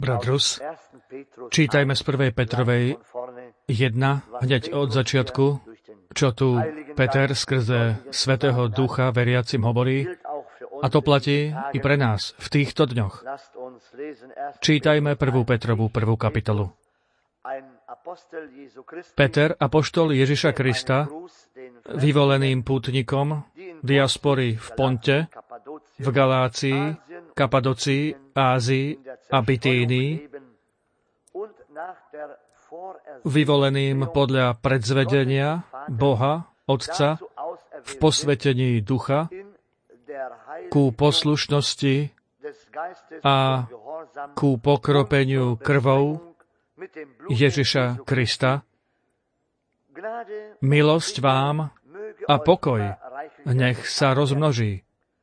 Bradrus, čítajme z 1. Petrovej 1, hneď od začiatku, čo tu Peter skrze Svätého Ducha veriacim hovorí, a to platí i pre nás v týchto dňoch. Čítajme 1. Petrovú 1. kapitolu. Peter, apoštol Ježiša Krista, vyvoleným pútnikom diaspory v Ponte, v Galácii, Kapadocii, Ázii a Bitínii, vyvoleným podľa predzvedenia Boha, Otca, v posvetení Ducha, ku poslušnosti a ku pokropeniu krvou Ježiša Krista, milosť vám a pokoj nech sa rozmnoží.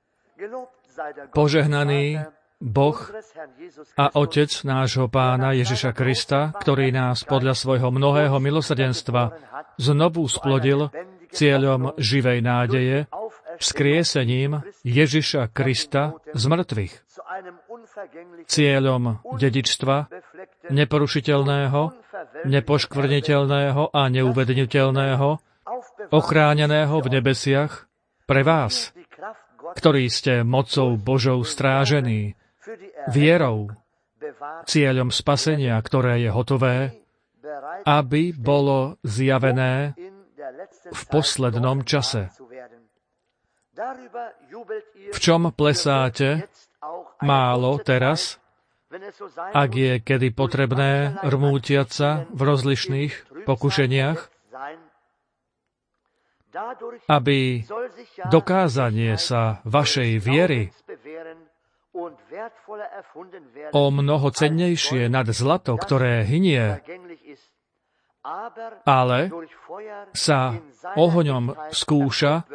Požehnaný Boh a Otec nášho Pána Ježiša Krista, ktorý nás podľa svojho mnohého milosrdenstva znovu splodil cieľom živej nádeje, vzkriesením Ježiša Krista z mŕtvych, cieľom dedičstva, neporušiteľného, nepoškvrniteľného a neuvedniteľného, ochráneného v nebesiach pre vás, ktorí ste mocou Božou strážení, vierou, cieľom spasenia, ktoré je hotové, aby bolo zjavené v poslednom čase. V čom plesáte málo teraz, ak je kedy potrebné rmútiať sa v rozlišných pokušeniach, aby dokázanie sa vašej viery o mnoho cennejšie nad zlato, ktoré hynie, ale sa ohňom skúša,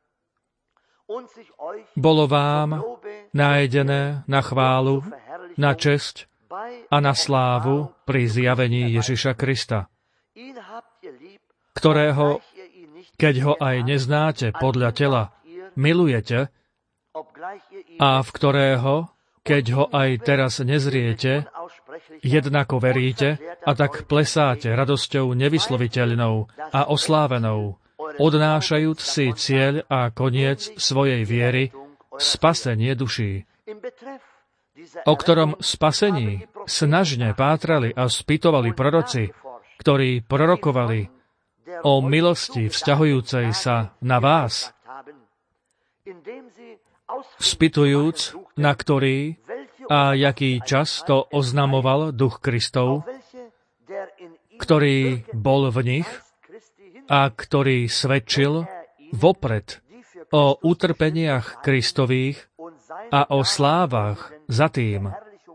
bolo vám nájdené na chválu, na česť a na slávu pri zjavení Ježiša Krista, ktorého, keď ho aj neznáte podľa tela, milujete, a v ktorého, keď ho aj teraz nezriete, jednako veríte a tak plesáte radosťou nevysloviteľnou a oslávenou, odnášajúc si cieľ a koniec svojej viery, spasenie duší, o ktorom spasení snažne pátrali a spytovali proroci, ktorí prorokovali o milosti vzťahujúcej sa na vás, spytujúc, na ktorý a jaký čas to oznamoval Duch Kristov, ktorý bol v nich a ktorý svedčil vopred o utrpeniach Kristových a o slávach za tým,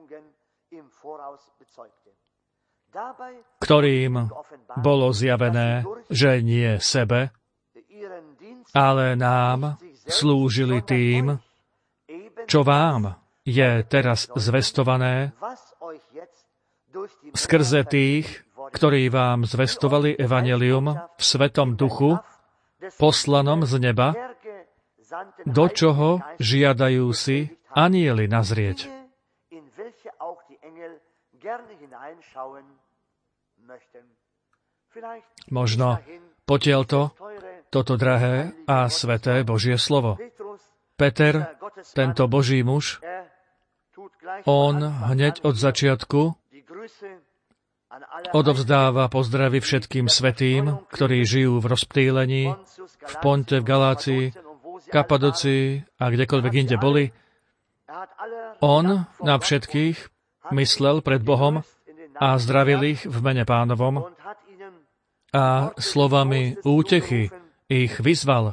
ktorým bolo zjavené, že nie sebe, ale nám slúžili tým, čo vám je teraz zvestované skrze tých, ktorí vám zvestovali evanjelium v Svetom Duchu, poslanom z neba, do čoho žiadajú si anjeli nazrieť. Možno potiaľto toto drahé a sveté Božie slovo. Peter, tento Boží muž, on hneď od začiatku odovzdáva pozdravy všetkým svätým, ktorí žijú v rozptýlení, v Ponte, v Galácii, Kapadocii a kdekoľvek inde boli. On na všetkých myslel pred Bohom a zdravil ich v mene Pánovom a slovami útechy ich vyzval,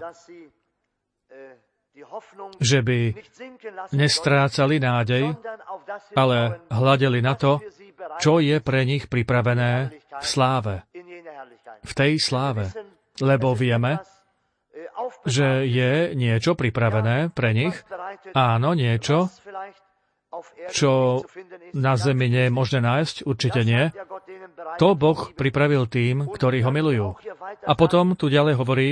že by nestrácali nádej, ale hľadeli na to, čo je pre nich pripravené v sláve. V tej sláve. Lebo vieme, že je niečo pripravené pre nich. Áno, niečo, čo na zemi nie je možné nájsť, určite nie. To Boh pripravil tým, ktorí ho milujú. A potom tu ďalej hovorí,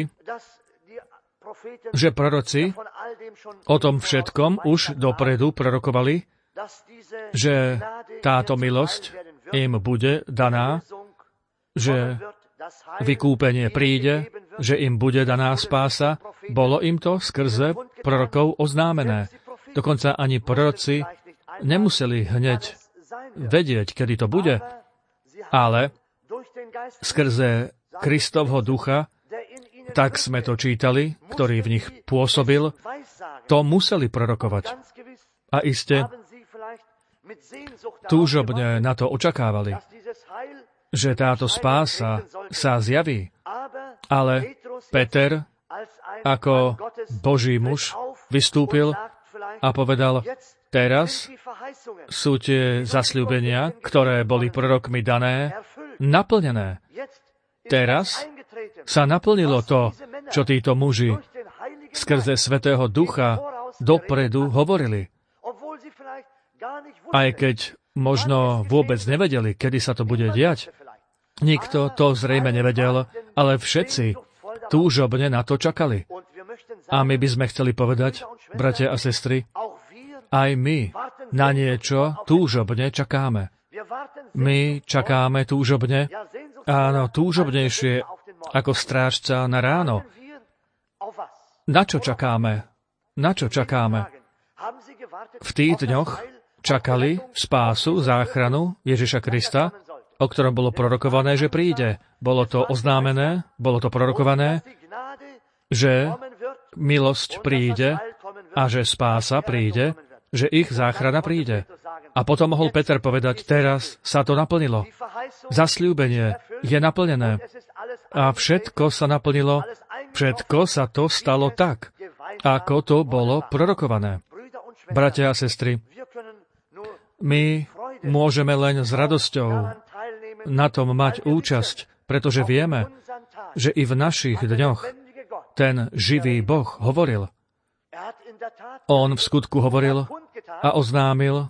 že proroci o tom všetkom už dopredu prorokovali, že táto milosť im bude daná, že vykúpenie príde, že im bude daná spása. Bolo im to skrze prorokov oznámené. Dokonca ani proroci nemuseli hneď vedieť, kedy to bude, ale skrze Kristovho ducha, tak sme to čítali, ktorý v nich pôsobil, to museli prorokovať. A iste túžobne na to očakávali, že táto spása sa zjaví. Ale Peter, ako Boží muž, vystúpil a povedal, teraz sú tie zasľúbenia, ktoré boli prorokmi dané, naplnené. Teraz sa naplnilo to, čo títo muži skrze Svätého Ducha dopredu hovorili. Aj keď možno vôbec nevedeli, kedy sa to bude diať. Nikto to zrejme nevedel, ale všetci túžobne na to čakali. A my by sme chceli povedať, bratia a sestry, aj my na niečo túžobne čakáme. My čakáme túžobne, áno, túžobnejšie ako strážca na ráno. Na čo čakáme? Na čo čakáme? V tých dňoch čakali spásu, záchranu Ježiša Krista, o ktorom bolo prorokované, že príde. Bolo to oznámené, bolo to prorokované, že milosť príde a že spása príde, že ich záchrana príde. A potom mohol Peter povedať, teraz sa to naplnilo. Zasľúbenie je naplnené. A všetko sa naplnilo, všetko sa to stalo tak, ako to bolo prorokované. Bratia a sestry, my môžeme len s radosťou na tom mať účasť, pretože vieme, že i v našich dňoch ten živý Boh hovoril. On v skutku hovoril a oznámil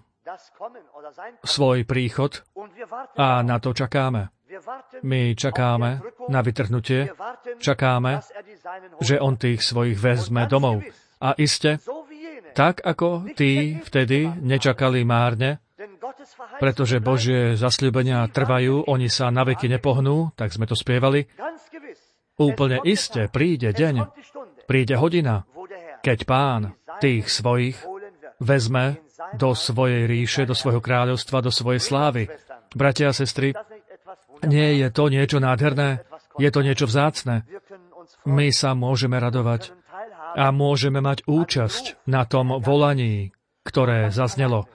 svoj príchod a na to čakáme. My čakáme na vytrhnutie, čakáme, že on tých svojich vezme domov. A iste, tak ako tí vtedy nečakali márne, pretože Božie zasľúbenia trvajú, oni sa na veky nepohnú, tak sme to spievali. Úplne iste príde deň, príde hodina, keď Pán tých svojich vezme do svojej ríše, do svojho kráľovstva, do svojej slávy. Bratia a sestry, nie je to niečo nádherné, je to niečo vzácne. My sa môžeme radovať a môžeme mať účasť na tom volaní, ktoré zaznelo.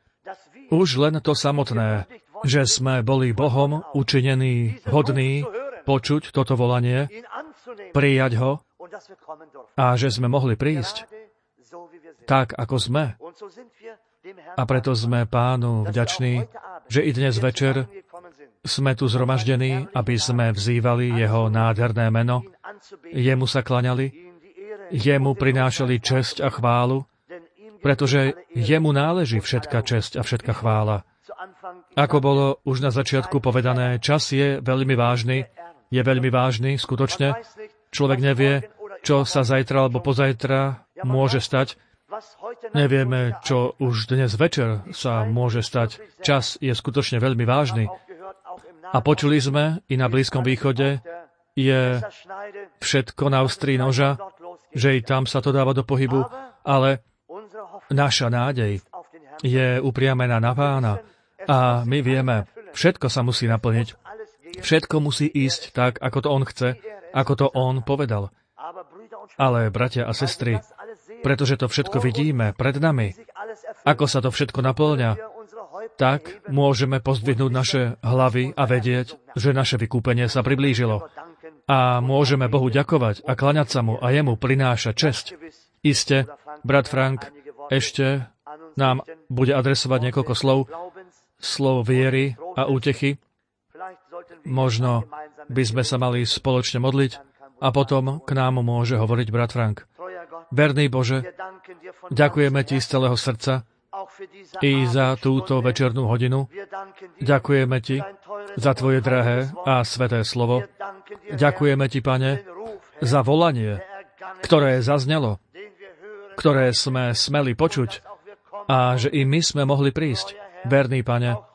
Už len to samotné, že sme boli Bohom učinení hodní počuť toto volanie, prijať ho a že sme mohli prísť tak, ako sme. A preto sme Pánu vďační, že i dnes večer sme tu zhromaždení, aby sme vzývali jeho nádherné meno, jemu sa klaňali, jemu prinášali česť a chválu, pretože jemu náleží všetka česť a všetka chvála. Ako bolo už na začiatku povedané, čas je veľmi vážny, skutočne. Človek nevie, čo sa zajtra alebo pozajtra môže stať. Nevieme, čo už dnes večer sa môže stať. Čas je skutočne veľmi vážny. A počuli sme, i na Blízkom východe je všetko na ostrí noža, že i tam sa to dáva do pohybu, ale naša nádej je upriamená na Pána a my vieme, všetko sa musí naplniť. Všetko musí ísť tak, ako to on chce, ako to on povedal. Ale, bratia a sestry, pretože to všetko vidíme pred nami, ako sa to všetko naplňa, tak môžeme pozdvihnúť naše hlavy a vedieť, že naše vykúpenie sa priblížilo. A môžeme Bohu ďakovať a klaňať sa mu a jemu prinášať česť. Iste, brat Frank ešte nám bude adresovať niekoľko slov viery a útechy. Možno by sme sa mali spoločne modliť a potom k nám môže hovoriť brat Frank. Verný Bože, ďakujeme Ti z celého srdca i za túto večernú hodinu. Ďakujeme Ti za Tvoje drahé a sveté slovo. Ďakujeme Ti, Pane, za volanie, ktoré zaznelo, ktoré sme smeli počuť a že i my sme mohli prísť. Verný Pane,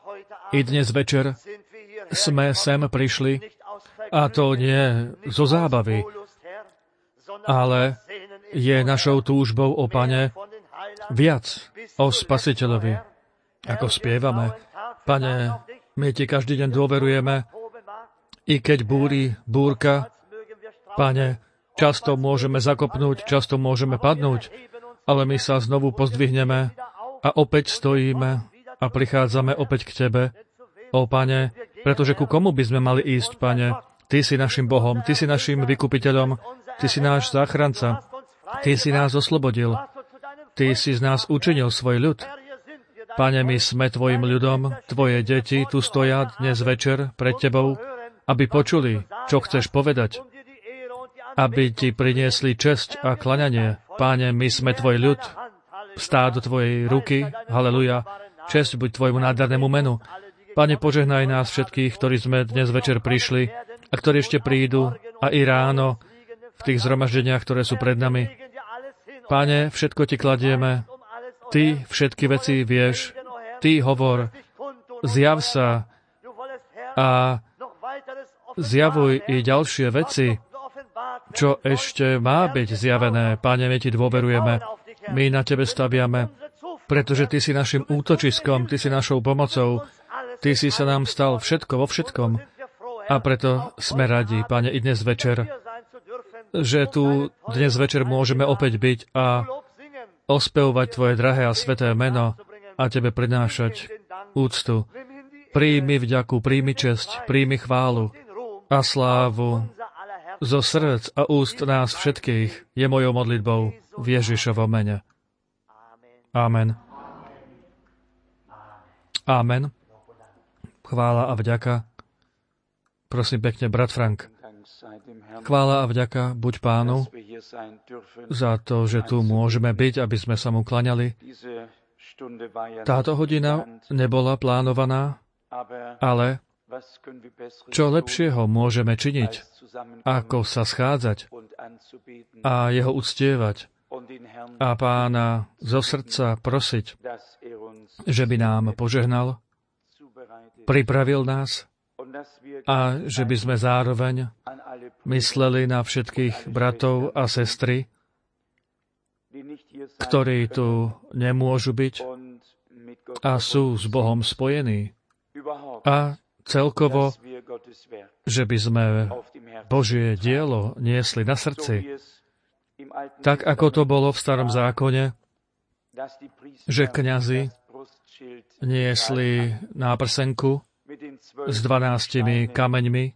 I dnes večer sme sem prišli, a to nie zo zábavy, ale je našou túžbou o Pane viac o Spasiteľovi, ako spievame. Pane, my Ti každý deň dôverujeme, i keď búri búrka, Pane, často môžeme zakopnúť, často môžeme padnúť, ale my sa znovu pozdvihneme a opäť stojíme a prichádzame opäť k Tebe, ó Pane, pretože ku komu by sme mali ísť, Pane? Ty si našim Bohom, Ty si našim vykupiteľom, Ty si náš záchranca, Ty si nás oslobodil, Ty si z nás učinil svoj ľud. Pane, my sme Tvojim ľudom, Tvoje deti tu stoja dnes večer pred Tebou, aby počuli, čo chceš povedať, aby Ti priniesli česť a klaňanie. Páne, my sme Tvoj ľud, stádo Tvojej ruky, haleluja, česť buď Tvojmu nádhernému menu. Pane, požehnaj nás všetkých, ktorí sme dnes večer prišli a ktorí ešte prídu a i ráno v tých zhromaždeniach, ktoré sú pred nami. Páne, všetko Ti kladieme, Ty všetky veci vieš, Ty hovor, zjav sa a zjavuj i ďalšie veci, čo ešte má byť zjavené. Páne, my Ti dôverujeme, my na Tebe staviame, pretože Ty si našim útočiskom, Ty si našou pomocou, Ty si sa nám stal všetko vo všetkom. A preto sme radi, Pane, i dnes večer, že tu dnes večer môžeme opäť byť a ospevovať Tvoje drahé a sveté meno a Tebe prinášať úctu. Príjmi vďaku, príjmi česť, príjmi chválu a slávu zo srdc a úst nás všetkých je mojou modlitbou v Ježišovom mene. Amen. Amen. Chvála a vďaka. Prosím pekne, brat Frank. Chvála a vďaka buď Pánu za to, že tu môžeme byť, aby sme sa mu klaňali. Táto hodina nebola plánovaná, ale čo lepšieho môžeme činiť, ako sa schádzať a jeho uctievať a Pána zo srdca prosiť, že by nám požehnal, pripravil nás a že by sme zároveň mysleli na všetkých bratov a sestry, ktorí tu nemôžu byť a sú s Bohom spojení. A celkovo, že by sme Božie dielo niesli na srdci, tak ako to bolo v Starom zákone, že kňazi niesli náprsenku s 12 kameňmi,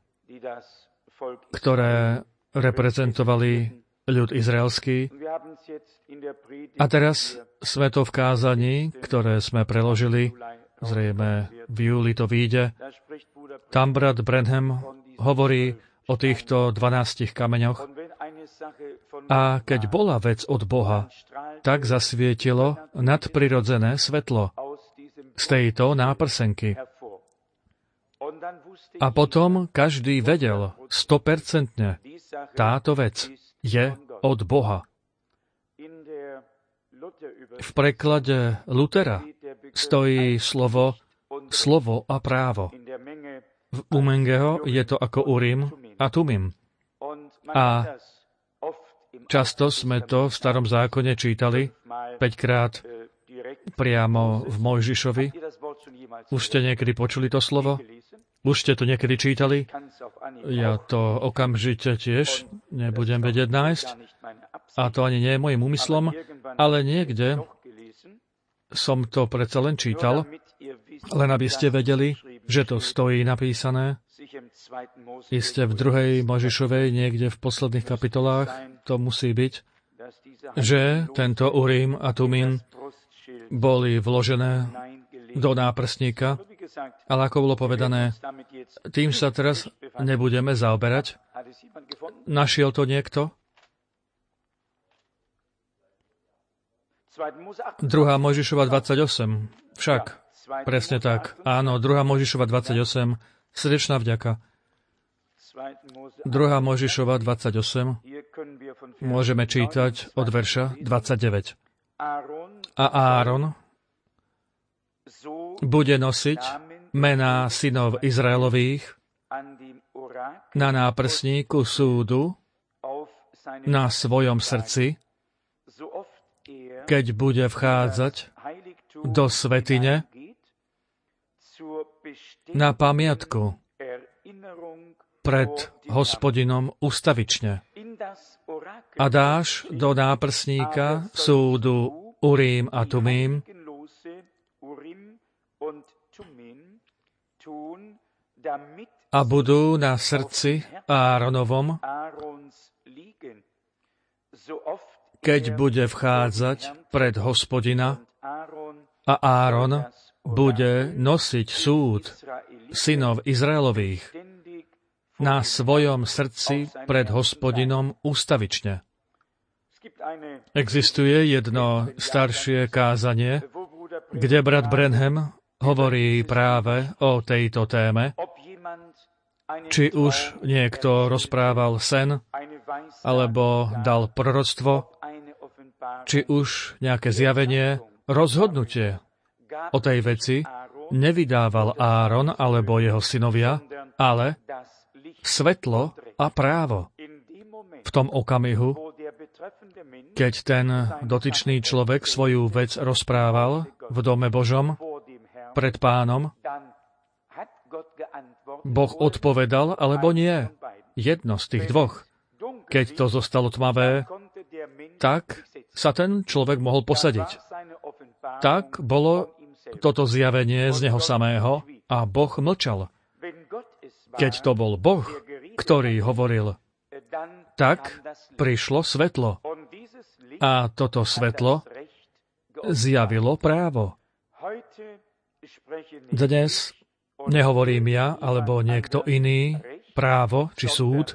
ktoré reprezentovali ľud izraelský. A teraz sme to v kázaní, ktoré sme preložili, zrejme v júli to vyjde. Tam brat Branham hovorí o týchto 12 kameňoch. A keď bola vec od Boha, tak zasvietilo nadprirodzené svetlo z tejto náprsenky. A potom každý vedel 100%, táto vec je od Boha. V preklade Lutera stojí slovo a právo. V Umengeho je to ako Urim a Tumim. A často sme to v Starom zákone čítali 5-krát priamo v Mojžišovi. Už ste niekedy počuli to slovo? Už ste to niekedy čítali? Ja to okamžite tiež nebudem vedieť nájsť. A to ani nie je môjim úmyslom, ale niekde som to predsa len čítal, len aby ste vedeli, že to stojí napísané. Iste v 2. Mojžišovej, niekde v posledných kapitolách, to musí byť, že tento Urim a Tumim boli vložené do náprstníka, ale ako bolo povedané, tým sa teraz nebudeme zaoberať. Našiel to niekto? 2. Mojžišova 28. Však, presne tak. Áno, 2. Mojžišova 28. Srdečná vďaka. 2. Mojžišova 28. Môžeme čítať od verša 29. A Áron bude nosiť mená synov Izraelových na náprsníku súdu na svojom srdci, keď bude vchádzať do svätyne na pamiatku pred Hospodinom ustavične. A dáš do náprsníka súdu Urím a Tumím a budú na srdci Áronovom, keď bude vchádzať pred Hospodina, a Áron bude nosiť súd synov Izraelových na svojom srdci pred Hospodinom ústavične. Existuje jedno staršie kázanie, kde brat Branham hovorí práve o tejto téme, či už niekto rozprával sen, alebo dal proroctvo, či už nejaké zjavenie, rozhodnutie o tej veci nevydával Áron alebo jeho synovia, ale svetlo a právo. V tom okamihu, keď ten dotyčný človek svoju vec rozprával v dome Božom pred Pánom, Boh odpovedal alebo nie. Jedno z tých dvoch. Keď to zostalo tmavé, tak sa ten človek mohol posadiť. Tak bolo toto zjavenie z neho samého a Boh mlčal. Keď to bol Boh, ktorý hovoril, tak prišlo svetlo. A toto svetlo zjavilo právo. Dnes nehovorím ja, alebo niekto iný, právo či súd,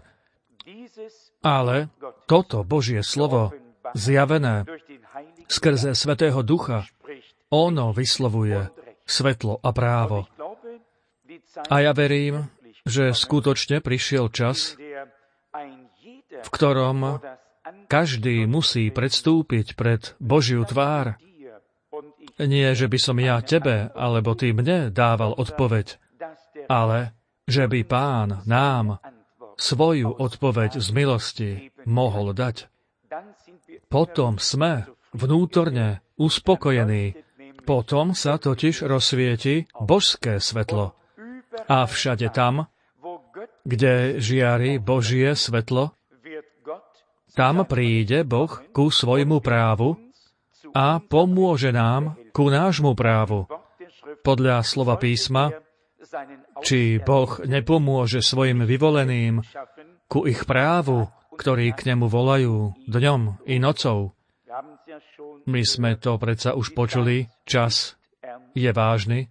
ale toto Božie slovo, zjavené skrze Svätého Ducha, ono vyslovuje svetlo a právo. A ja verím, že skutočne prišiel čas, v ktorom každý musí predstúpiť pred Božiu tvár. Nie, že by som ja tebe, alebo ty mne dával odpoveď, ale že by Pán nám svoju odpoveď z milosti mohol dať. Potom sme vnútorne uspokojení. Potom sa totiž rozsvieti božské svetlo. A všade tam, kde žiari Božie svetlo, tam príde Boh ku svojmu právu a pomôže nám ku nášmu právu. Podľa slova písma, či Boh nepomôže svojim vyvoleným ku ich právu, ktorí k nemu volajú dňom i nocou. My sme to predsa už počuli, čas je vážny.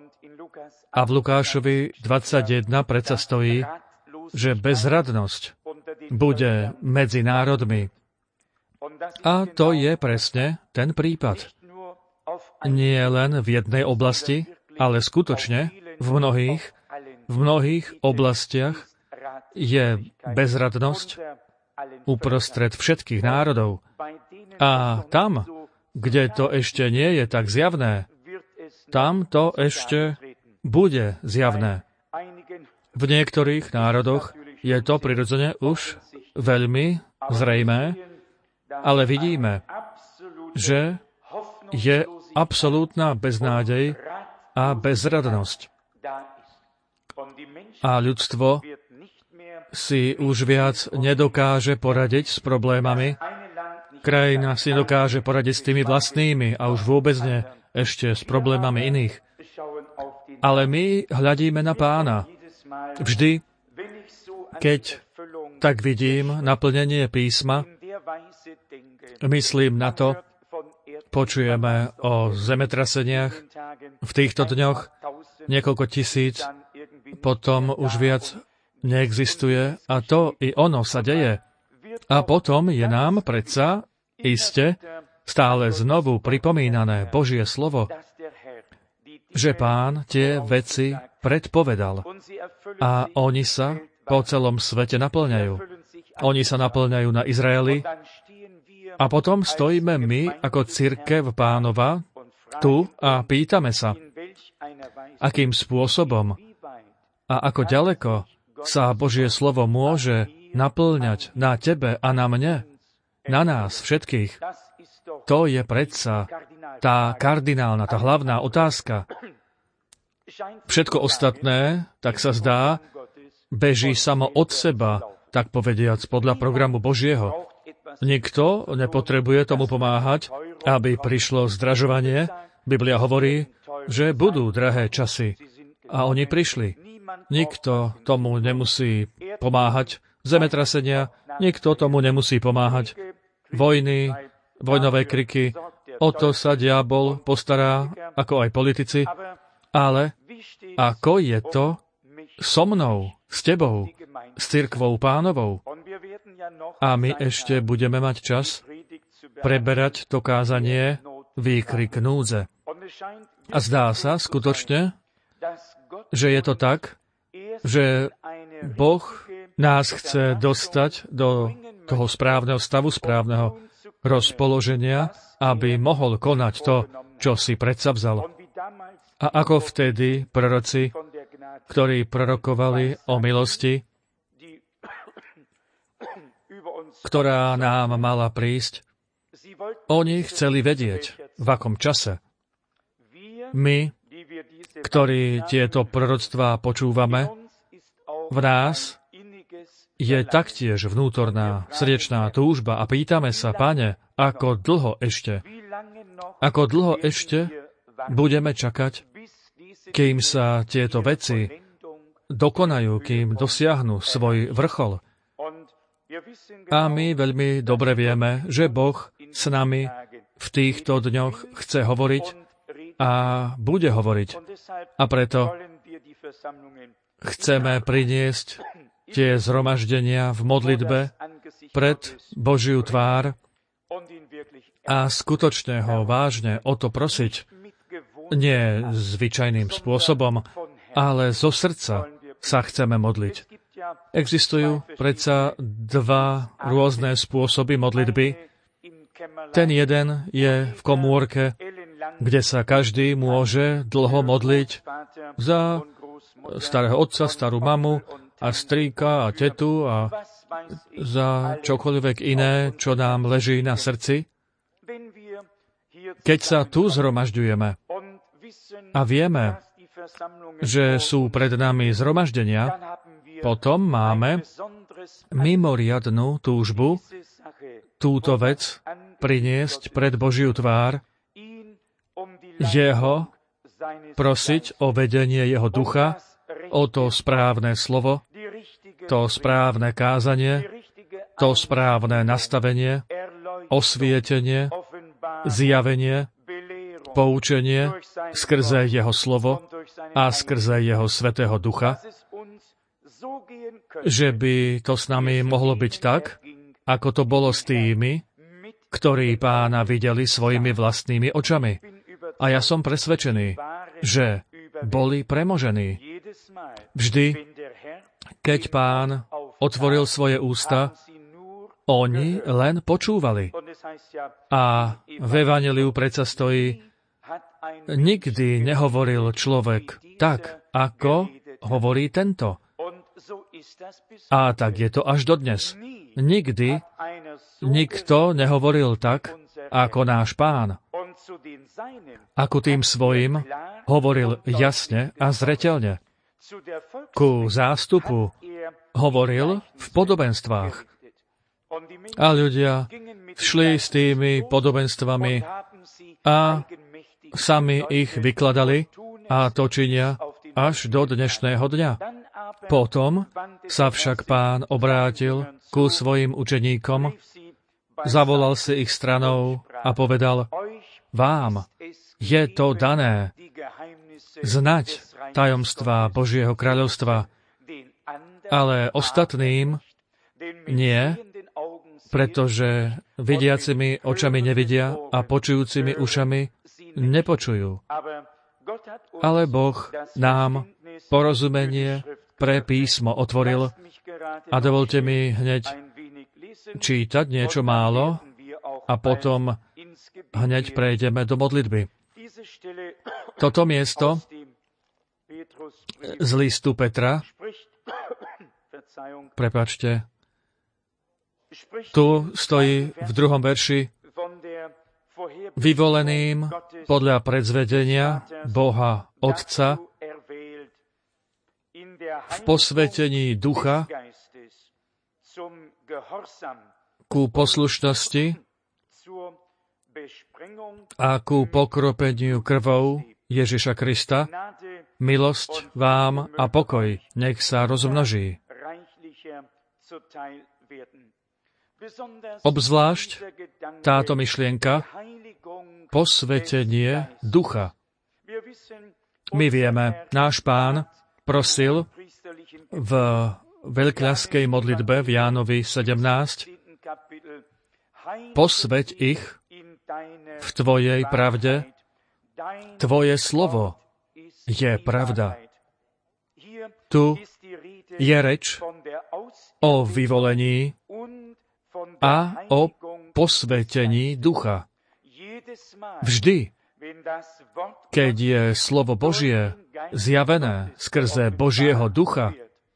A v Lukášovi 21 predsa stojí, že bezradnosť bude medzi národmi. A to je presne ten prípad. Nie len v jednej oblasti, ale skutočne v mnohých oblastiach je bezradnosť uprostred všetkých národov. A tam, kde to ešte nie je tak zjavné, tam to ešte bude zjavné. V niektorých národoch je to prirodzene už veľmi zrejmé, ale vidíme, že je absolútna beznádej a bezradnosť. A ľudstvo si už viac nedokáže poradiť s problémami. Krajina si nedokáže poradiť s tými vlastnými a už vôbec nie ešte s problémami iných. Ale my hľadíme na Pána. Vždy, keď tak vidím naplnenie písma, myslím na to, počujeme o zemetraseniach v týchto dňoch, niekoľko tisíc, potom už viac neexistuje a to i ono sa deje. A potom je nám predsa iste stále znovu pripomínané Božie slovo, že Pán tie veci predpovedal a oni sa po celom svete naplňajú. Oni sa naplňajú na Izraeli a potom stojíme my ako cirkev Pánova tu a pýtame sa, akým spôsobom a ako ďaleko sa Božie slovo môže napĺňať na tebe a na mne, na nás všetkých. To je predsa tá kardinálna, tá hlavná otázka. Všetko ostatné, tak sa zdá, beží samo od seba, tak povediac, podľa programu Božieho. Nikto nepotrebuje tomu pomáhať, aby prišlo zdražovanie. Biblia hovorí, že budú drahé časy. A oni prišli. Nikto tomu nemusí pomáhať. Zemetrasenia, nikto tomu nemusí pomáhať. Vojny, vojnové kriky, o to sa diabol postará, ako aj politici. Ale ako je to so mnou, s tebou, s cirkvou Pánovou? A my ešte budeme mať čas preberať to kázanie Výkrik núdze. A zdá sa skutočne, že je to tak, že Boh nás chce dostať do toho správneho stavu, správneho rozpoloženia, aby mohol konať to, čo si predsavzal. A ako vtedy proroci, ktorí prorokovali o milosti, ktorá nám mala prísť, oni chceli vedieť, v akom čase. My, ktorí tieto proroctvá počúvame, v nás je taktiež vnútorná srdečná túžba a pýtame sa, Pane, ako dlho ešte budeme čakať, kým sa tieto veci dokonajú, kým dosiahnu svoj vrchol. A my veľmi dobre vieme, že Boh s nami v týchto dňoch chce hovoriť a bude hovoriť. A preto chceme priniesť tie zhromaždenia v modlitbe pred Božiu tvár a skutočne ho vážne o to prosiť. Nie zvyčajným spôsobom, ale zo srdca sa chceme modliť. Existujú predsa dva rôzne spôsoby modlitby. Ten jeden je v komórke, kde sa každý môže dlho modliť za starého otca, starú mamu a strýka a tetu a za čokoľvek iné, čo nám leží na srdci. Keď sa tu zhromažďujeme a vieme, že sú pred nami zhromaždenia, potom máme mimoriadnu túžbu túto vec priniesť pred Božiu tvár, jeho prosiť o vedenie jeho ducha, o to správne slovo, to správne kázanie, to správne nastavenie, osvietenie, zjavenie, poučenie skrze jeho slovo a skrze jeho svätého ducha, že by to s nami mohlo byť tak, ako to bolo s tými, ktorí Pána videli svojimi vlastnými očami. A ja som presvedčený, že boli premožení. Vždy, keď Pán otvoril svoje ústa, oni len počúvali. A v Evanjeliu predsa stojí, nikdy nehovoril človek tak, ako hovorí tento. A tak je to až dodnes. Nikdy nikto nehovoril tak, ako náš Pán. Ako tým svojim hovoril jasne a zreteľne. Ku zástupu hovoril v podobenstvách. A ľudia šli s tými podobenstvami a sami ich vykladali a to činia až do dnešného dňa. Potom sa však Pán obrátil ku svojim učeníkom, zavolal si ich stranou a povedal, vám je to dané znať tajomstvá Božieho kráľovstva, ale ostatným nie, pretože vidiacimi očami nevidia a počujúcimi ušami nepočujú. Ale Boh nám porozumenie pre písmo otvoril a dovolte mi hneď čítať niečo málo a potom hneď prejdeme do modlitby. Toto miesto z listu Petra, prepáčte, tu stojí v 2. verši, vyvoleným podľa predzvedenia Boha Otca v posvetení ducha ku poslušnosti a ku pokropeniu krvou Ježiša Krista, milosť vám a pokoj, nech sa rozmnoží. Obzvlášť táto myšlienka, posvetenie ducha. My vieme, náš Pán prosil v veľkňazskej modlitbe v Jánovi 17, posveť ich v Tvojej pravde, Tvoje slovo je pravda. Tu je reč o vyvolení a o posvetení ducha. Vždy, keď je slovo Božie zjavené skrze Božieho ducha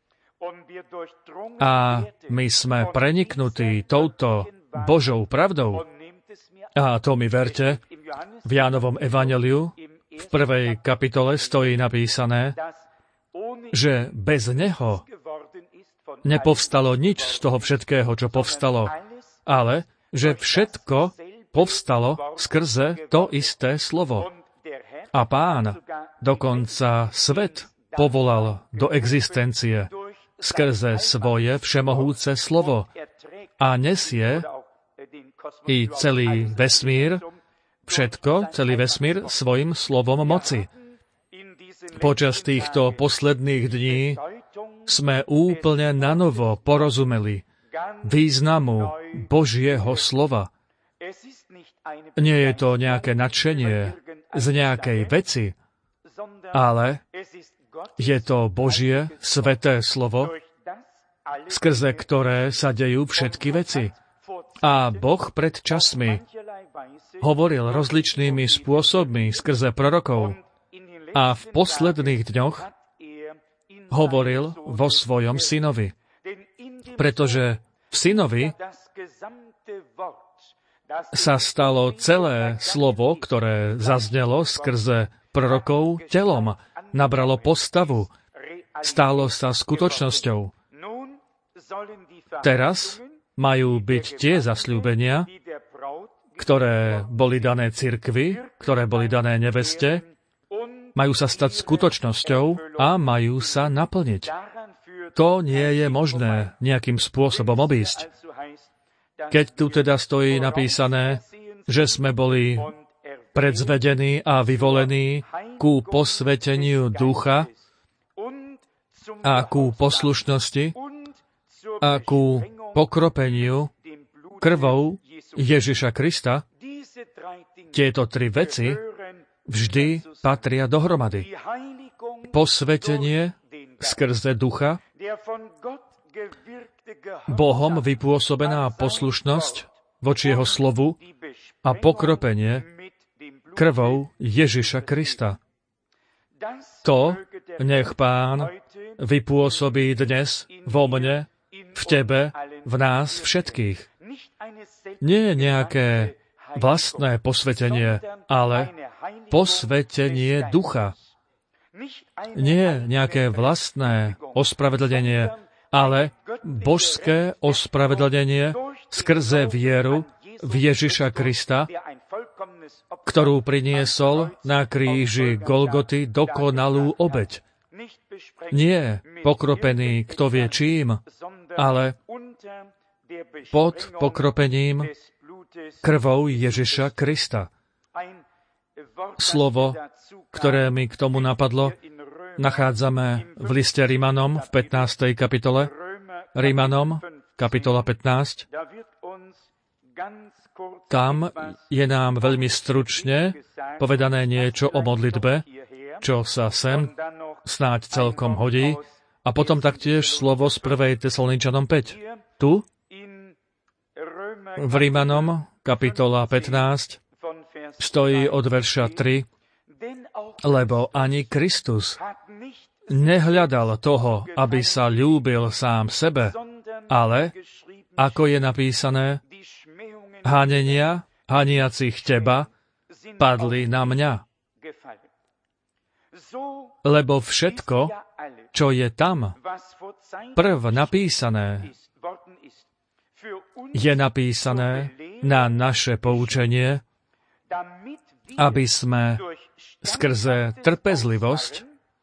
a my sme preniknutí touto Božou pravdou, a to mi verte, v Jánovom evanjeliu v 1. kapitole stojí napísané, že bez neho nepovstalo nič z toho všetkého, čo povstalo, ale že všetko povstalo skrze to isté slovo. A Pán dokonca svet povolal do existencie skrze svoje všemohúce slovo a nesie i celý vesmír, celý vesmír svojim slovom moci. Počas týchto posledných dní sme úplne nanovo porozumeli významu Božieho slova. Nie je to nejaké nadšenie z nejakej veci, ale je to Božie sveté slovo, skrze ktoré sa dejú všetky veci. A Boh pred časmi hovoril rozličnými spôsobmi skrze prorokov a v posledných dňoch hovoril vo svojom synovi. Pretože v synovi sa stalo celé slovo, ktoré zaznelo skrze prorokov telom, nabralo postavu, stalo sa skutočnosťou. Teraz majú byť tie zasľúbenia, ktoré boli dané cirkvi, ktoré boli dané neveste, majú sa stať skutočnosťou a majú sa naplniť. To nie je možné nejakým spôsobom obísť. Keď tu teda stojí napísané, že sme boli predzvedení a vyvolení ku posveteniu ducha a ku poslušnosti a ku pokropeniu krvou Ježiša Krista, tieto tri veci vždy patria dohromady. Posvetenie skrze ducha, Bohom vypôsobená poslušnosť voči jeho slovu a pokropenie krvou Ježiša Krista. To nech Pán vypôsobí dnes vo mne, v tebe, v nás všetkých. Nie je nejaké vlastné posvetenie, ale posvetenie ducha. Nie nejaké vlastné ospravedlnenie, ale božské ospravedlnenie skrze vieru v Ježiša Krista, ktorú priniesol na kríži Golgoty dokonalú obeť. Nie pokropený kto vie čím, ale pod pokropením krvou Ježiša Krista. Slovo, ktoré mi k tomu napadlo, nachádzame v liste Rimanom v 15. kapitole. Rimanom, kapitola 15. Tam je nám veľmi stručne povedané niečo o modlitbe, čo sa sem snáď celkom hodí. A potom taktiež slovo z 1. Tesaloničanom 5. Tu, v Rimanom, kapitola 15, stojí od verša 3, lebo ani Kristus nehľadal toho, aby sa ľúbil sám sebe, ale, ako je napísané, hanenia, haniacich teba, padli na mňa. Lebo všetko, čo je tam, prv napísané, je napísané na naše poučenie, aby sme skrze trpezlivosť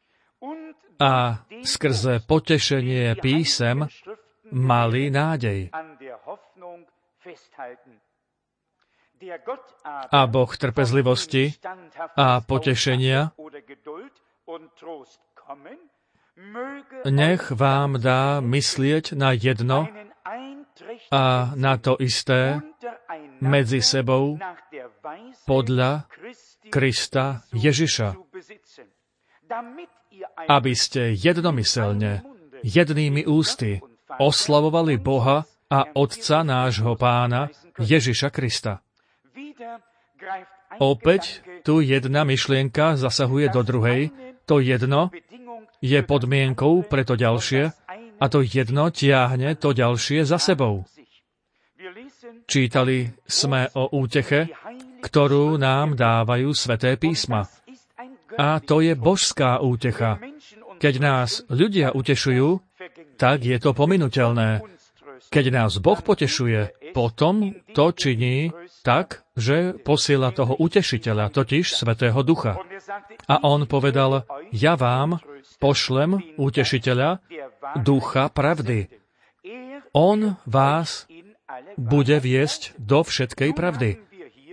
a skrze potešenie písem mali nádej. A Boh trpezlivosti a potešenia nech vám dá myslieť na jedno a na to isté medzi sebou podľa Krista Ježiša, aby ste jednomyselne, jednými ústy oslavovali Boha a Otca nášho Pána Ježiša Krista. Opäť tu jedna myšlienka zasahuje do druhej. To jedno je podmienkou pre to ďalšie a to jedno tiahne to ďalšie za sebou. Čítali sme o úteche, ktorú nám dávajú sväté písma. A to je božská útecha. Keď nás ľudia utešujú, tak je to pominuteľné. Keď nás Boh potešuje, potom to činí tak, že posiela toho utešiteľa, totiž Svätého Ducha. A on povedal, ja vám pošlem utešiteľa, Ducha pravdy. On vás bude viesť do všetkej pravdy.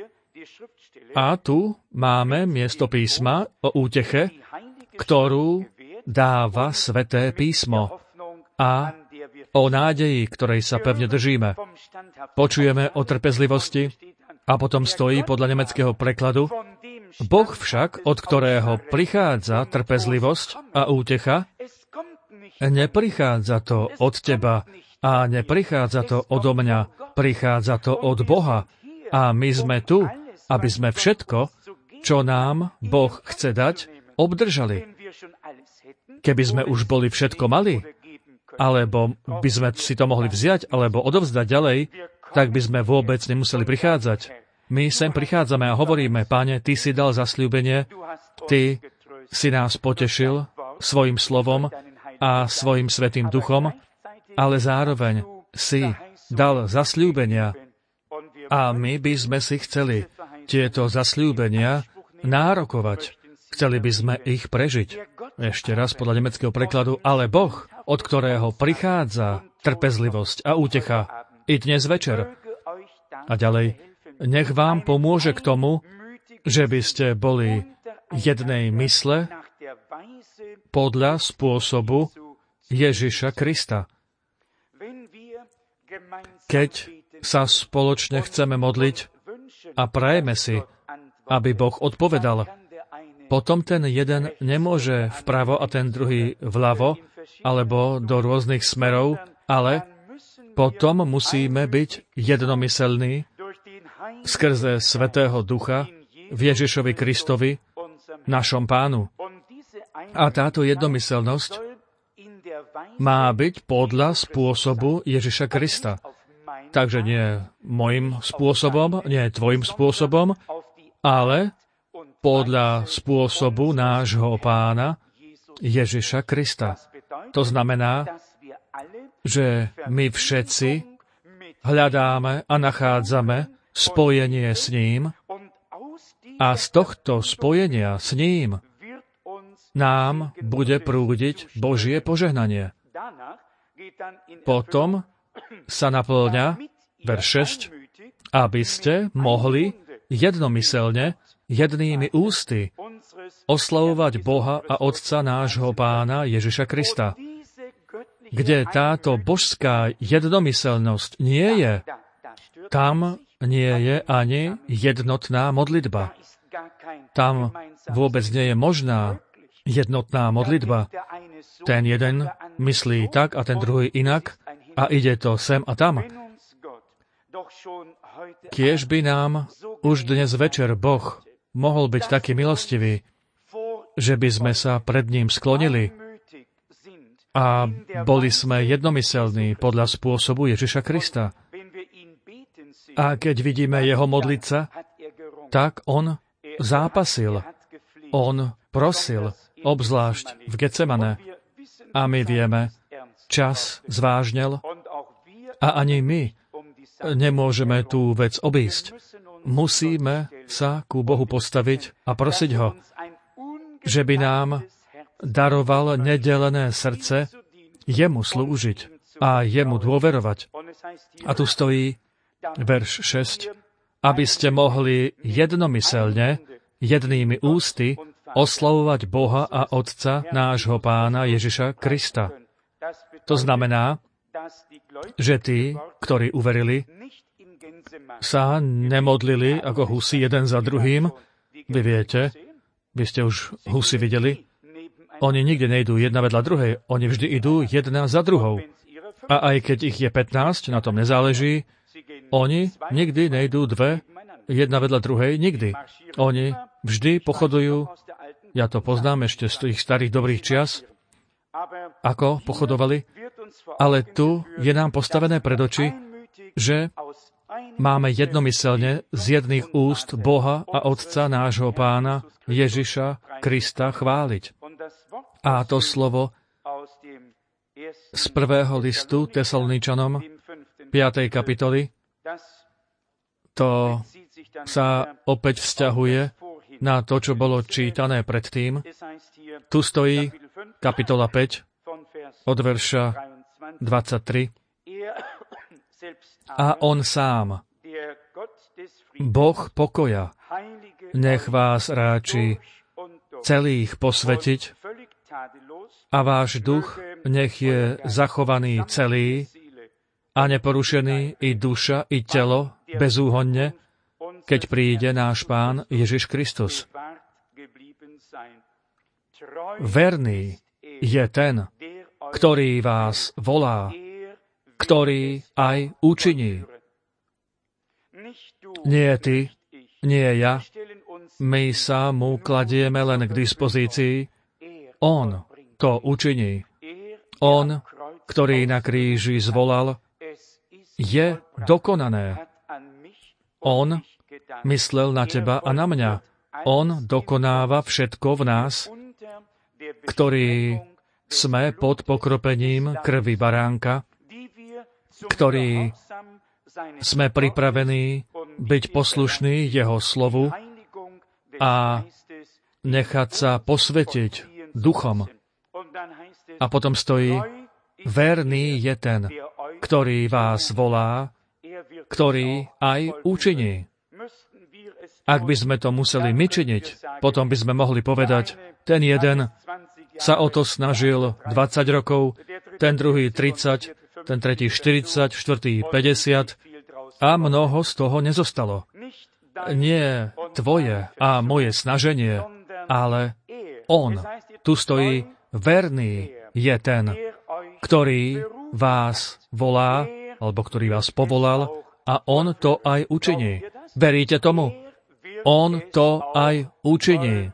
A tu máme miesto písma o úteche, ktorú dáva Sväté písmo a o nádeji, ktorej sa pevne držíme. Počujeme o trpezlivosti a potom stojí podľa nemeckého prekladu Boh však, od ktorého prichádza trpezlivosť a útecha, neprichádza to od teba a neprichádza to odo mňa, prichádza to od Boha. A my sme tu, aby sme všetko, čo nám Boh chce dať, obdržali. Keby sme už boli všetko mali, alebo by sme si to mohli vziať, alebo odovzdať ďalej, tak by sme vôbec nemuseli prichádzať. My sem prichádzame a hovoríme, Páne, Ty si dal zasľúbenie, Ty si nás potešil svojim slovom a svojim Svätým Duchom, ale zároveň si dal zasľúbenia a my by sme si chceli tieto zasľúbenia nárokovať. Chceli by sme ich prežiť. Ešte raz podľa nemeckého prekladu, ale Boh, od ktorého prichádza trpezlivosť a útecha, i dnes večer. A ďalej, nech vám pomôže k tomu, že by ste boli jednej mysle podľa spôsobu Ježiša Krista. Keď sa spoločne chceme modliť a prajeme si, aby Boh odpovedal, potom ten jeden nemôže vpravo a ten druhý vľavo, alebo do rôznych smerov, ale potom musíme byť jednomyselní skrze Svätého Ducha v Ježišovi Kristovi, našom Pánu. A táto jednomyselnosť má byť podľa spôsobu Ježiša Krista. Takže nie môjim spôsobom, nie tvojim spôsobom, ale podľa spôsobu nášho Pána Ježiša Krista. To znamená, že my všetci hľadáme a nachádzame spojenie s ním a z tohto spojenia s ním nám bude prúdiť Božie požehnanie. Potom sa naplňa verš 6, aby ste mohli jednomyselne, jednými ústy oslavovať Boha a Otca nášho Pána Ježiša Krista. Kde táto božská jednomyselnosť nie je, tam nie je ani jednotná modlitba. Tam vôbec nie je možná jednotná modlitba. Ten jeden myslí tak a ten druhý inak a ide to sem a tam. Kiež by nám už dnes večer Boh mohol byť taký milostivý, že by sme sa pred ním sklonili a boli sme jednomyselní podľa spôsobu Ježiša Krista. A keď vidíme jeho modliť sa, tak on zápasil, on prosil, obzvlášť v Getsemane. A my vieme, čas zvážnel a ani my nemôžeme tú vec obísť. Musíme sa ku Bohu postaviť a prosiť ho, že by nám daroval nedelené srdce jemu slúžiť a jemu dôverovať. A tu stojí verš 6, aby ste mohli jednomyselne, jednými ústy oslavovať Boha a Otca nášho Pána Ježiša Krista. To znamená, že tí, ktorí uverili, sa nemodlili ako husy jeden za druhým. Vy viete, vy ste už husy videli, oni nikdy nejdú jedna vedľa druhej, oni vždy idú jedna za druhou. A aj keď ich je 15, na tom nezáleží, oni nikdy nejdú dve, jedna vedľa druhej, nikdy. Oni vždy pochodujú, ja to poznám ešte z tých starých dobrých čias, ako pochodovali, ale tu je nám postavené pred oči, že máme jednomyselne z jedných úst Boha a Otca nášho Pána Ježiša Krista chváliť. A to slovo z prvého listu Tesaloničanom 5. kapitoly, to sa opäť vzťahuje na to, čo bolo čítané predtým. Tu stojí kapitola 5 od verša 23. A on sám, Boh pokoja, nech vás ráči celých posvetiť a váš duch nech je zachovaný celý a neporušený i duša, i telo bezúhonne, keď príde náš Pán Ježiš Kristus. Verný je ten, ktorý vás volá, ktorý aj učiní. Nie ty, nie ja, my sa mu kladieme len k dispozícii, on to učiní. On, ktorý na kríži zvolal, je dokonané. On myslel na teba a na mňa. On dokonáva všetko v nás, ktorí sme pod pokropením krvi baránka, ktorí sme pripravení byť poslušní jeho slovu a nechať sa posvetiť duchom. A potom stojí, verný je ten, ktorý vás volá, ktorý aj učiní. Ak by sme to museli my činiť, potom by sme mohli povedať, ten jeden sa o to snažil 20 rokov, ten druhý 30, ten tretí 40, štvrtý 50 a mnoho z toho nezostalo. Nie tvoje a moje snaženie, ale on. Tu stojí, verný je ten, ktorý vás volá, alebo ktorý vás povolal, a on to aj učiní. Veríte tomu? On to aj učiní.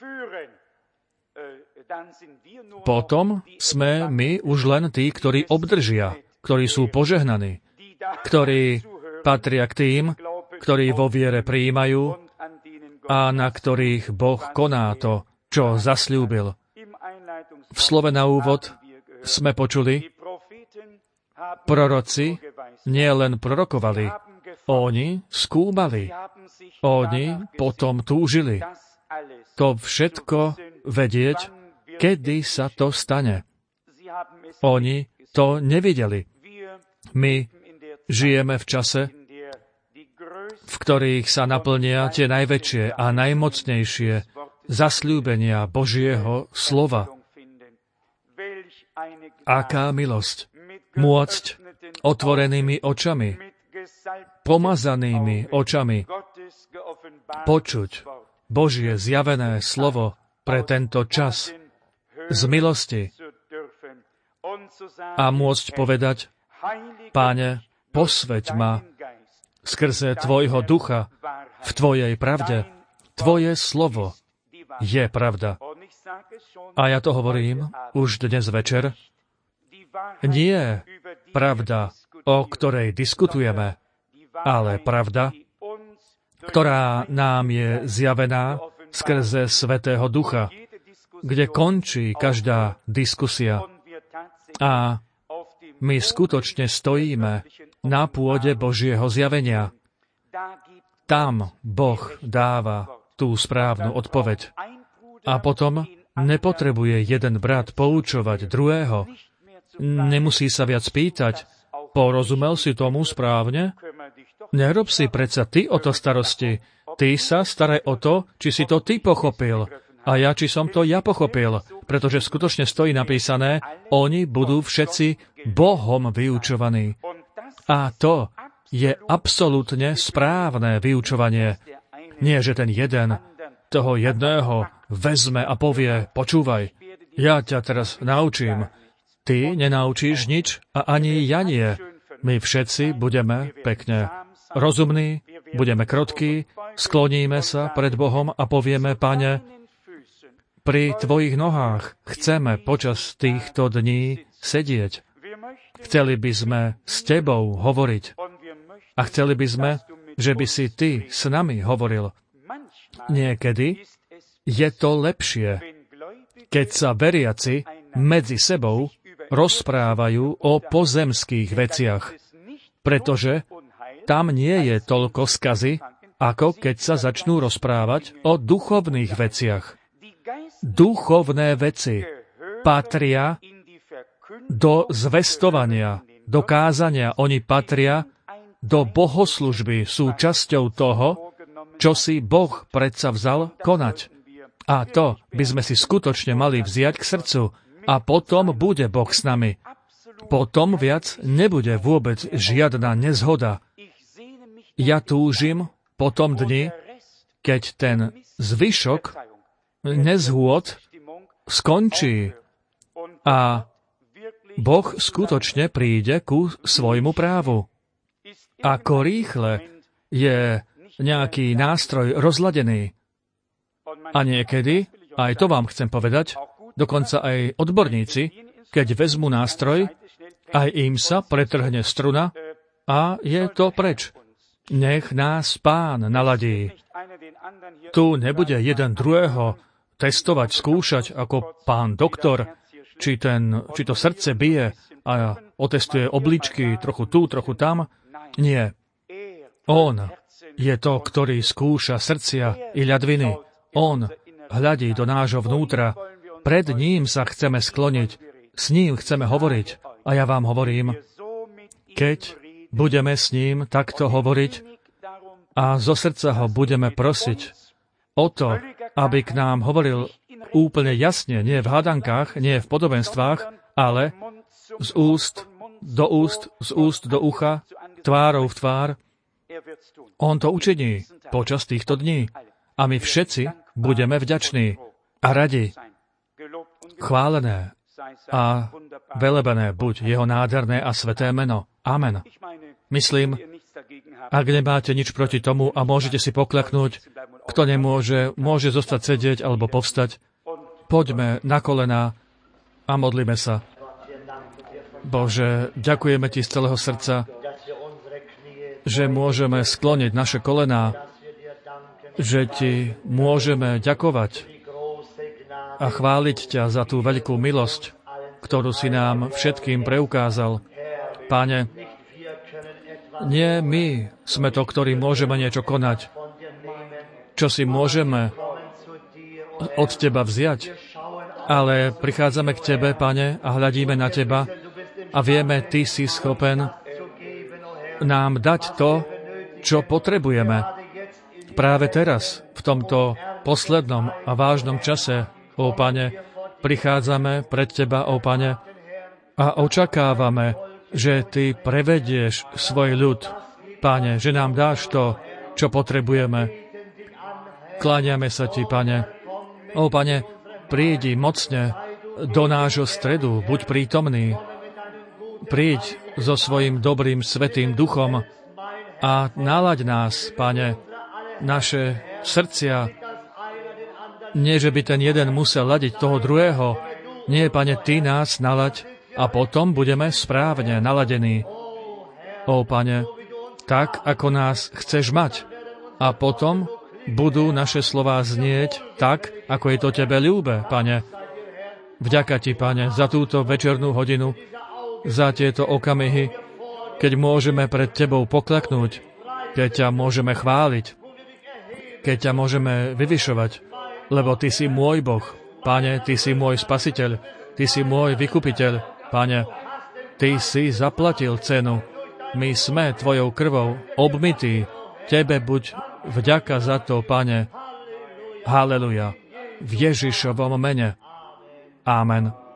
Potom sme my už len tí, ktorí obdržia, ktorí sú požehnaní, ktorí patria k tým, ktorí vo viere prijímajú a na ktorých Boh koná to, čo zasľúbil. V slove na úvod sme počuli, proroci nie len prorokovali, oni skúmali, oni potom túžili. To všetko vedieť, kedy sa to stane. Oni to nevideli. My žijeme v čase, v ktorých sa naplnia tie najväčšie a najmocnejšie zasľúbenia Božieho slova. Aká milosť môcť otvorenými očami, pomazanými očami počuť Božie zjavené slovo pre tento čas z milosti a môcť povedať, Páne, posväť ma skrze Tvojho ducha v Tvojej pravde. Tvoje slovo je pravda. A ja to hovorím už dnes večer, Nie pravda, o ktorej diskutujeme, ale pravda, ktorá nám je zjavená skrze Svätého Ducha, kde končí každá diskusia. A my skutočne stojíme na pôde Božieho zjavenia. Tam Boh dáva tú správnu odpoveď. A potom nepotrebuje jeden brat poučovať druhého. Nemusí sa viac pýtať, porozumel si tomu správne? Nerob si predsa ty o to starosti. Ty sa staraj o to, či si to ty pochopil. A ja, či som to ja pochopil. Pretože skutočne stojí napísané, oni budú všetci Bohom vyučovaní. A to je absolútne správne vyučovanie. Nie, že ten jeden toho jedného vezme a povie, počúvaj, ja ťa teraz naučím. Ty nenaučíš nič a ani ja nie. My všetci budeme pekne rozumní, budeme krotkí, skloníme sa pred Bohom a povieme, Pane, pri Tvojich nohách chceme počas týchto dní sedieť. Chceli by sme s Tebou hovoriť. A chceli by sme, že by si Ty s nami hovoril. Niekedy je to lepšie, keď sa veriaci medzi sebou rozprávajú o pozemských veciach, pretože tam nie je toľko skazy, ako keď sa začnú rozprávať o duchovných veciach. Duchovné veci patria do zvestovania, do kázania. Oni patria do bohoslužby, sú časťou toho, čo si Boh predsa vzal konať. A to by sme si skutočne mali vziať k srdcu. A potom bude Boh s nami. Potom viac nebude vôbec žiadna nezhoda. Ja túžim po tom dni, keď ten zvyšok nezhôd skončí a Boh skutočne príde ku svojmu právu. Ako rýchle je nejaký nástroj rozladený. A niekedy, aj to vám chcem povedať, dokonca aj odborníci, keď vezmu nástroj, aj im sa pretrhne struna a je to preč. Nech nás Pán naladí. Tu nebude jeden druhého testovať, skúšať ako pán doktor, či to srdce bije a otestuje obličky trochu tu, trochu tam. Nie. On je to, ktorý skúša srdcia i ľadviny. On hľadí do nášho vnútra. Pred ním sa chceme skloniť, s ním chceme hovoriť. A ja vám hovorím, keď budeme s ním takto hovoriť a zo srdca ho budeme prosiť o to, aby k nám hovoril úplne jasne, nie v hádankách, nie v podobenstvách, ale z úst do úst, z úst do ucha, tvárou v tvár. On to učiní počas týchto dní. A my všetci budeme vďační a radi. Chválené a velebené buď jeho nádherné a sveté meno. Amen. Myslím, ak nemáte nič proti tomu a môžete si poklaknúť, kto nemôže, môže zostať sedieť alebo povstať. Poďme na kolená a modlíme sa. Bože, ďakujeme Ti z celého srdca, že môžeme skloniť naše kolená, že Ti môžeme ďakovať a chváliť ťa za tú veľkú milosť, ktorú si nám všetkým preukázal. Páne, nie my sme to, ktorí môžeme niečo konať, čo si môžeme od Teba vziať, ale prichádzame k Tebe, Pane, a hľadíme na Teba a vieme, Ty si schopen nám dať to, čo potrebujeme. Práve teraz, v tomto poslednom a vážnom čase, ó Pane, prichádzame pred Teba, ó Pane, a očakávame, že Ty prevedieš svoj ľud, Pane, že nám dáš to, čo potrebujeme. Kláňame sa Ti, Pane. Ó Pane, prídi mocne do nášho stredu, buď prítomný. Príď so svojím dobrým svätým duchom a nalaď nás, Pane, naše srdcia. Nie, že by ten jeden musel ladiť toho druhého. Nie, Pane, Ty nás nalaď a potom budeme správne naladení. Ó, Pane, tak, ako nás chceš mať. A potom budú naše slová znieť tak, ako je to Tebe ľúbe, Pane. Vďaka Ti, Pane, za túto večernú hodinu, za tieto okamihy, keď môžeme pred Tebou poklaknúť, keď ťa môžeme chváliť, keď ťa môžeme vyvyšovať, lebo Ty si môj Boh. Pane, Ty si môj Spasiteľ, Ty si môj Vykupiteľ. Pane, Ty si zaplatil cenu. My sme Tvojou krvou obmytí. Tebe buď vďaka za to, Pane. Haleluja. V Ježišovom mene. Amen.